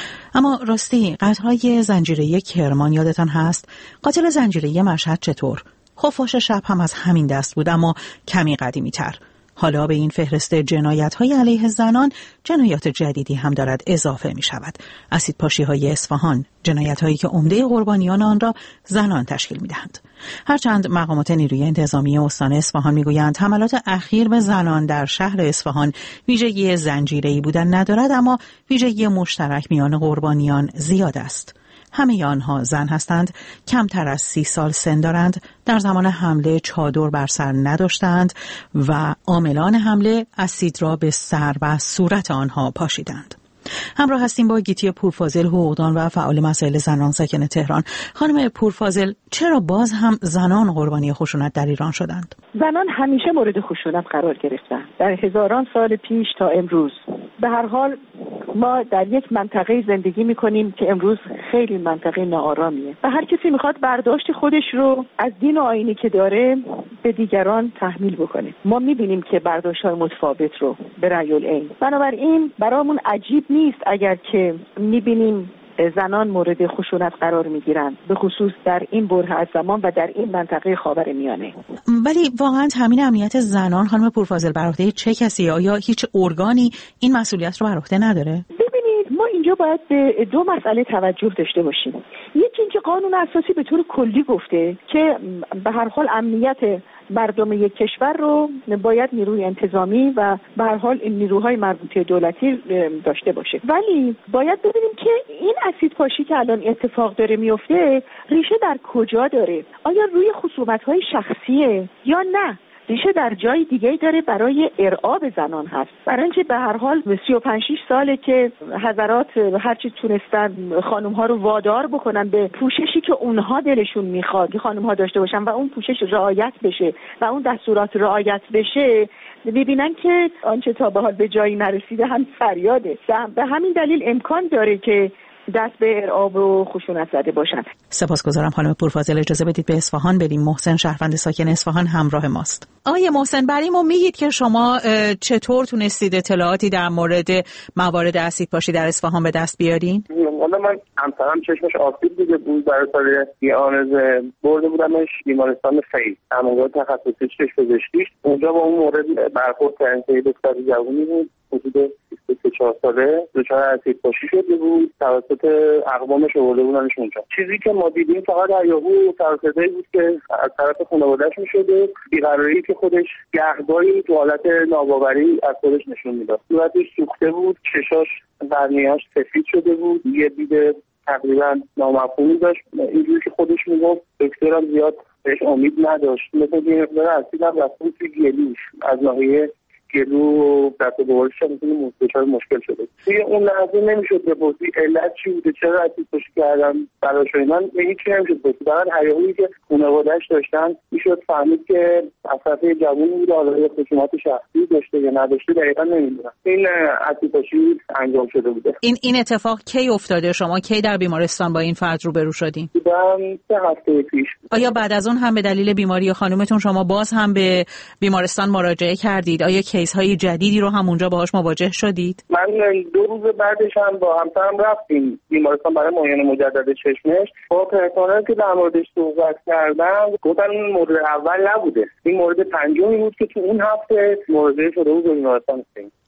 [SPEAKER 19] اما راستی قتل‌های زنجیره‌ای کرمان یادتان هست؟ قاتل زنجیره‌ای مشهد چطور؟ خفاش شب هم از همین دست بود، اما کمی قدیمی‌تر. حالا به این فهرست جنایت‌های علیه زنان جنایات جدیدی هم دارد اضافه می‌شود. اسیدپاشی‌های اصفهان، جنایت‌هایی که عمده قربانیان آن را زنان تشکیل می‌دهند. هرچند مقامات نیروی انتظامی استان اصفهان می‌گویند حملات اخیر به زنان در شهر اصفهان ویژگی زنجیره‌ای بودن ندارد، اما ویژگی مشترک میان قربانیان زیاد است. همه آنها زن هستند، کمتر از 30 سال سن دارند، در زمان حمله چادر بر سر نداشتند و عاملان حمله اسید را به سر و صورت آنها پاشیدند. همراه هستیم با گیتی پورفاضل، حقوقدان و فعال مسائل زنان ساکن تهران. خانم پورفاضل، چرا باز هم زنان قربانی خشونت در ایران شدند؟
[SPEAKER 20] زنان همیشه مورد خشونت قرار گرفتند، در هزاران سال پیش تا امروز. به هر حال ما در یک منطقه زندگی میکنیم که امروز خیلی منطقه ناآرامیه و هر کسی میخواد برداشت خودش رو از دین و آیینی که داره به دیگران تحمیل بکنه. ما میبینیم که برداشت‌های متفاوت رو به رأی العین. بنابراین برامون عجیب نیست اگر که میبینیم زنان مورد خشونت قرار میگیرند، به خصوص در این بره از زمان و در این منطقه خاورمیانه.
[SPEAKER 19] ولی واقعا تامین امنیت زنان خانم پورفاضل بر عهده چه کسی؟ آیا هیچ ارگانی این مسئولیت رو بر عهده نداره؟
[SPEAKER 20] ببینید، ما اینجا باید به 2 مسئله توجه داشته باشیم. یکی اینکه قانون اساسی به طور کلی گفته که به هر حال امنیت مردم یک کشور رو باید نیروی انتظامی و به هر حال این نیروهای مربوطه دولتی داشته باشه. ولی باید ببینیم که این اسیدپاشی که الان اتفاق داره میفته ریشه در کجا داره؟ آیا روی خصومت‌های شخصیه یا نه؟ ریشه در جای دیگه داره برای ارعاب زنان هست. برای اینکه به هر حال 35-6 ساله که حضرات هرچی تونستن خانم‌ها رو وادار بکنن به پوششی که اونها دلشون میخواد که خانم‌ها داشته باشن و اون پوشش رعایت بشه و اون دستورات رعایت بشه، ببینن که آنچه تا به حال به جایی نرسیده هم فریاده. به همین دلیل امکان داره که دست به ارعاب و خشونت زده باشند.
[SPEAKER 19] سپاسگزارم خانم پورفاضل. اجازه بدید به اصفهان بریم. محسن شهروند ساکن اصفهان همراه ماست. آقای محسن، برای ما میگید که شما چطور تونستید اطلاعاتی در مورد موارد اسیدپاشی در اصفهان به دست بیارین؟
[SPEAKER 21] والا من همسرم چشمش آسیب دیده بود، برای سال آنز برده بودمش بیمارستان فیض، عملیات تخصصی چشم پزشکی. اونجا با اون مورد برخورد کردن که دختر جوونی بود حدود 24 ساله دچار اسیدپاشی شده بود، توسط اقوامش آورده بودنش اونجا. چیزی که ما دیدیم فقط هیاهو ترسیده‌ای بود که از طرف خانواده‌اش می‌شده، بیقراری که خودش گهگاهی تو حالت ناباوری از خودش نشون میداد. صورتش سوخته بود، چشاش قرنیه‌اش سفید شده بود، یه دید تقریبا نامفهومی داشت. اینجوری که خودش میگفت دکترم زیاد بهش امید نداشت، مثل یه مقدار اسیدم رفته بود توی گلوش، از ناحیه گلو و دست و بالش هم دچار مشکل شده. توی اون لحظه نمیشد بپرسی علت چی بوده، چرا اسیدپاشی کردن براش. اینا هیچی نمیشد بپرسی، فقط هیاهویی که خانواده‌اش داشتن میشد فهمید که اصلا جوونی بوده، حالا یه خصومت شخصی داشته یا نداشته دقیقا نمیدونم. این اسیدپاشی انجام شده بوده.
[SPEAKER 19] این اتفاق کی افتاده؟ شما کی در بیمارستان با این فرد روبرو شدین؟
[SPEAKER 21] 3 هفته پیش.
[SPEAKER 19] آیا بعد از اون هم به دلیل بیماری خانومتون شما باز هم به بیمارستان مراجعه کردید؟ آیا کیس‌های جدیدی رو هم اونجا باهاش مواجه شدید؟
[SPEAKER 21] من 2 روز بعدش هم با همسرم رفتیم بیمارستان برای معاینه مجدد چشمش. با پرسنل که در موردش صحبت کردم گفتن این مورد اول نبوده، این مورد 5می بود که تو اون هفته مراجعه شده بود به بیمارستان.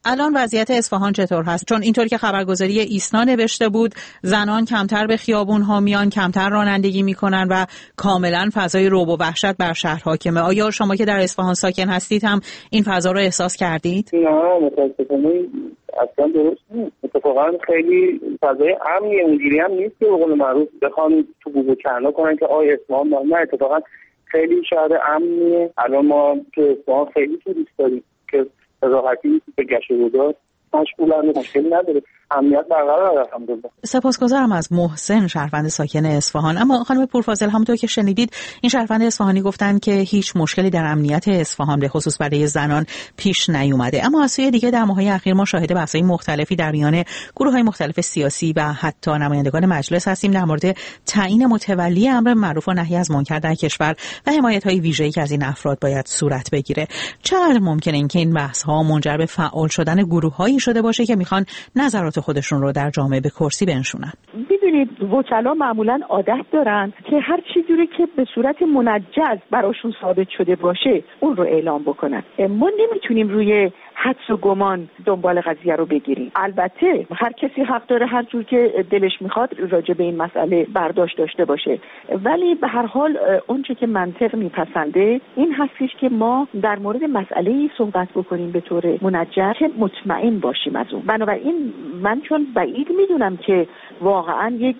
[SPEAKER 19] الان وضعیت اصفهان چطور هست؟ چون اینطور که خبرگزاری ایسنا نوشته بود زنان کمتر به خیابون‌ها میان، کمتر رانندگی میکنن و کاملا فضای رعب و وحشت بر شهر حاکمه. آیا شما که در اصفهان ساکن هستید هم این فضا رو احساس کردید؟
[SPEAKER 21] نه متاسفانه اصلا درست نیست. اتفاقا خیلی فضای امنی اونجوری هم نیست که به قول معروف بخوان تو گوگل کنا کنن که اصفهان نه، اتفاقا خیلی شهر امنیه. الان ما تو اصفهان خیلی توریست داریم که راحتی به گشت و گذار مشغولن، مشکلی نداره، امنیت برقرار الحمدلله.
[SPEAKER 19] سپاسگزارم از محسن، شهروند ساکن اصفهان. اما خانم پورفاضل، همونطور که شنیدید این شهروند اصفهانی گفتن که هیچ مشکلی در امنیت اصفهان به خصوص برای زنان پیش نیومده، اما از سوی دیگه در ماه‌های اخیر ما شاهد بحث‌های مختلفی در میان گروه‌های مختلف سیاسی و حتی نمایندگان مجلس هستیم در مورد تعیین متولی امر معروف و نهی از منکر در کشور و حمایت‌های ویژه‌ای که از این افراد باید صورت بگیره. چقدر ممکنه اینکه این بحث‌ها منجر به فعال شدن گروه‌هایی شده باشه که میخوان نظرات خودشون رو در جامعه به کرسی بنشونن؟
[SPEAKER 20] ببینید وکلا معمولا عادت دارن که هر چیزی که به صورت منجز براشون ثابت شده باشه اون رو اعلام بکنن. ما نمیتونیم روی حدس و گمان دنبال قضیه رو بگیریم. البته هر کسی حق داره هر جور که دلش میخواد راجع به این مسئله برداشت داشته باشه، ولی به هر حال اونچه که منطق میپسنده این هستش که ما در مورد مسئله‌ای صحبت بکنیم به طور منجز که مطمئن باشیم از اون. بنابراین من چون بعید میدونم که واقعا یک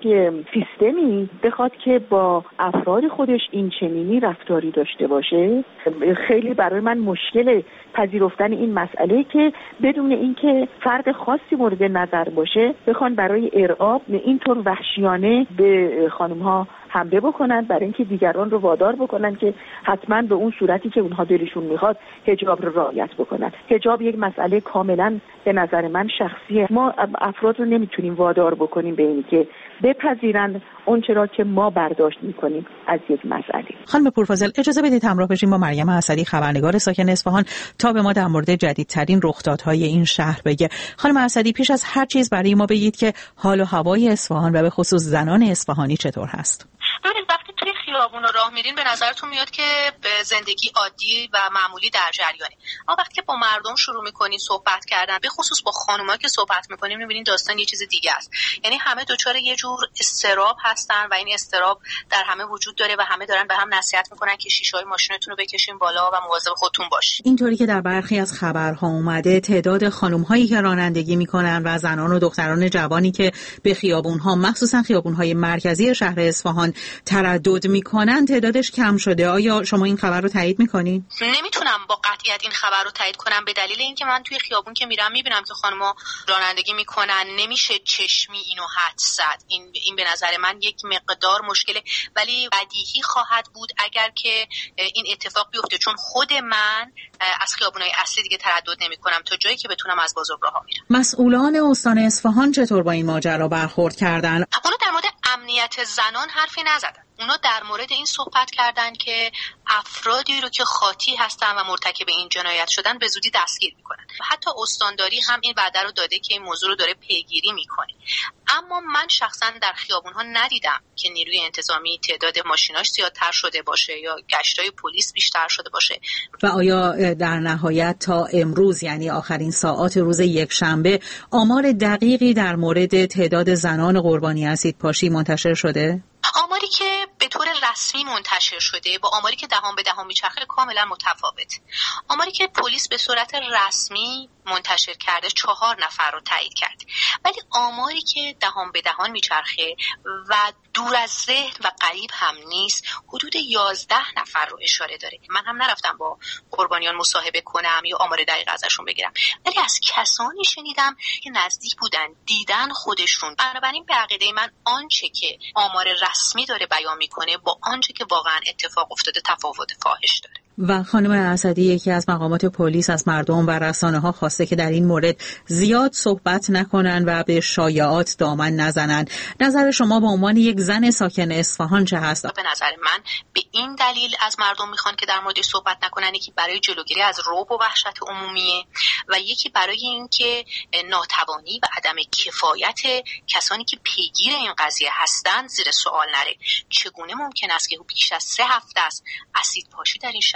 [SPEAKER 20] سیستمی بخواد که با افراد خودش این چنینی رفتاری داشته باشه، خیلی برای من مشکل پذیرفتن این مسئله که بدون اینکه فرد خاصی مورد نظر باشه بخوان برای ارعاب اینطور وحشیانه به خانم‌ها حمله بکنن، برای اینکه دیگران رو وادار بکنن که حتما به اون صورتی که اونها دلشون میخواد حجاب رو رعایت بکنن. حجاب یک مسئله کاملا به نظر من شخصیه. ما افراد رو نمیتونیم وادار بکنیم به اینکه بپذیرن اون چرا که ما برداشت میکنیم از یک مسئله.
[SPEAKER 19] خانم پورفاضل، اجازه بدید همراه بشیم با مریم اسدی، خبرنگار ساکن اصفهان، تا به ما در مورد جدیدترین رخدادهای این شهر بگه. خانم اسدی، پیش از هر چیز برای ما بگید که حال و هوای اصفهان و به خصوص زنان اصفهانی چطور هست؟
[SPEAKER 4] ببینید وقتی توی خیابون راه میرین به نظرتون میاد که زندگی عادی و معمولی در جریانه، اما وقتی که با مردم شروع میکنین صحبت کردن، به خصوص با خانم‌ها که صحبت میکنین، میبینین داستان یه چیز دیگه است. یعنی همه دچار یه جور اضطراب هستن و این اضطراب در همه وجود داره و همه دارن به هم نصیحت میکنن که شیشه‌های ماشینتون رو بکشین بالا و مواظب خودتون باشین.
[SPEAKER 19] اینطوری که در برخی از خبرها اومده تعداد خانم‌هایی که رانندگی میکنن و زنان و دختران جوانی که به خیابون‌ها، مخصوصا خیابون‌های مرکزی شهر اصفهان تردد میکنن تعدادش کم شده. آیا شما این خبر رو تایید میکنین؟
[SPEAKER 4] نمیتونم با قطعیت این خبر رو تایید کنم به دلیل اینکه من توی خیابون که میرم میبینم که خانم‌ها رانندگی میکنن. نمیشه چشمی اینو حدس زد. این به نظر من یک مقدار مشکله، ولی بدیهی خواهد بود اگر که این اتفاق بیفته، چون خود من از خیابونای اصلی دیگه تردد نمیکنم تا جایی که بتونم از بازارها میرم.
[SPEAKER 19] مسئولان استان اصفهان چطور با این ماجرا برخورد کردن؟
[SPEAKER 4] اونا در مورد امنیت زنان حرفی نزدن. اونا در مورد این صحبت کردن که افرادی رو که خاطی هستن و مرتکب این جنایت شدن به زودی دستگیر میکنن. حتی استانداری هم این وعده رو داده که این موضوع رو داره پیگیری میکنه. اما من شخصا در خیابون‌ها ندیدم که نیروی انتظامی تعداد ماشیناش زیادتر شده باشه یا گشتای پلیس بیشتر شده باشه.
[SPEAKER 19] و آیا در نهایت تا امروز، یعنی آخرین ساعات روز یکشنبه، آمار دقیقی در مورد تعداد زنان قربانی اسیدپاشی منتشر شده؟
[SPEAKER 4] آماری که به طور رسمی منتشر شده با آماری که دهان به دهان میچرخه کاملا متفاوت. آماری که پلیس به صورت رسمی منتشر کرده 4 نفر رو تایید کرد، ولی آماری که دهان به دهان میچرخه و دور از ذهن و قریب هم نیست حدود 11 نفر رو اشاره داره. من هم نرفتم با قربانیان مصاحبه کنم یا آمار دقیق ازشون بگیرم، ولی از کسانی شنیدم که نزدیک بودن، دیدن خودشون. بنابراین به عقیده من آنچه که آمار رسمی داره بیان میکنه با آنچه که واقعا اتفاق افتاده تفاوت فاحش داره.
[SPEAKER 19] و خانم اسدی، یکی از مقامات پلیس از مردم و رسانه‌ها خواسته که در این مورد زیاد صحبت نکنن و به شایعات دامن نزنن. نظر شما به عنوان یک زن ساکن اصفهان چه هست؟
[SPEAKER 4] به نظر من به این دلیل از مردم میخوان که در موردش صحبت نکنن، یکی برای جلوگیری از رعب و وحشت عمومیه و یکی برای اینکه ناتوانی و عدم کفایت کسانی که پیگیر این قضیه هستند زیر سوال نره. چگونه ممکن است که بیش از 3 هفته است اسیدپاشی در این شهر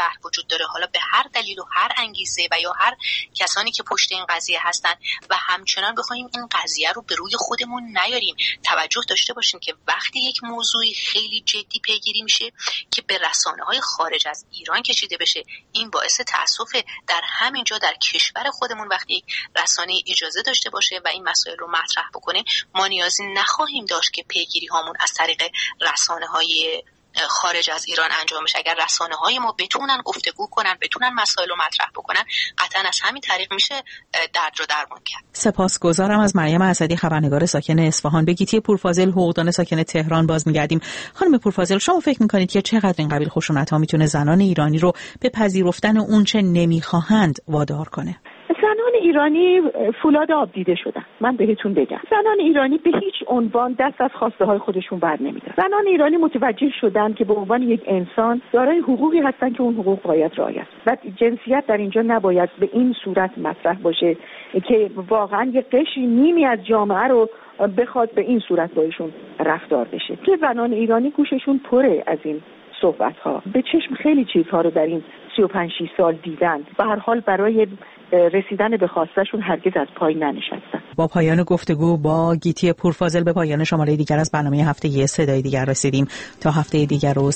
[SPEAKER 4] شهر وجود داره، حالا به هر دلیل و هر انگیزه و یا هر کسانی که پشت این قضیه هستن، و همچنان بخوایم این قضیه رو به روی خودمون نیاریم. توجه داشته باشیم که وقتی یک موضوعی خیلی جدی پیگیری میشه که به رسانه‌های خارج از ایران کشیده بشه، این باعث تأسف در همینجا در کشور خودمون وقتی یک رسانه اجازه داشته باشه و این مسائل رو مطرح بکنه، ما نیازی نخواهیم داشت که پیگیری هامون از طریق رسانه‌های خارج از ایران انجام بشه. اگر رسانه‌های ما بتونن گفتگو کنن، بتونن مسائل رو مطرح بکنن، قطعا از همین طریق میشه درد رو درمان کرد.
[SPEAKER 19] سپاسگزارم از مریم اسدی، خبرنگار ساکن اصفهان. به گیتی پورفاضل، حقوقدان ساکن تهران باز میگردیم. خانم پورفاضل، شما فکر میکنید که چقدر این قبیل خشونت‌ها میتونه زنان ایرانی رو به پذیرفتن اون چه نمیخواهند وادار کنه؟
[SPEAKER 20] زنان ایرانی فولاد آب دیده شدن. من بهتون بگم زنان ایرانی به هیچ عنوان دست از خواسته های خودشون بر نمیدن. زنان ایرانی متوجه شدن که به عنوان یک انسان دارای حقوقی هستن که اون حقوق باید رعایت و جنسیت در اینجا نباید به این صورت مطرح باشه که واقعا یک قشری نیمی از جامعه رو بخواد به این صورت باشون رفتار بشه. که زنان ایرانی گوششون پره از این صحبت ها، به چشم خیلی چیزها رو در این 35-6 سال دیدن، به هر حال برای رسیدن به خواستشون هرگز از پای ننشستن.
[SPEAKER 19] با پایان گفتگو با گیتی پورفاضل به پایان شماره دیگر از برنامه هفته صدای دیگر رسیدیم. تا هفته دیگر روز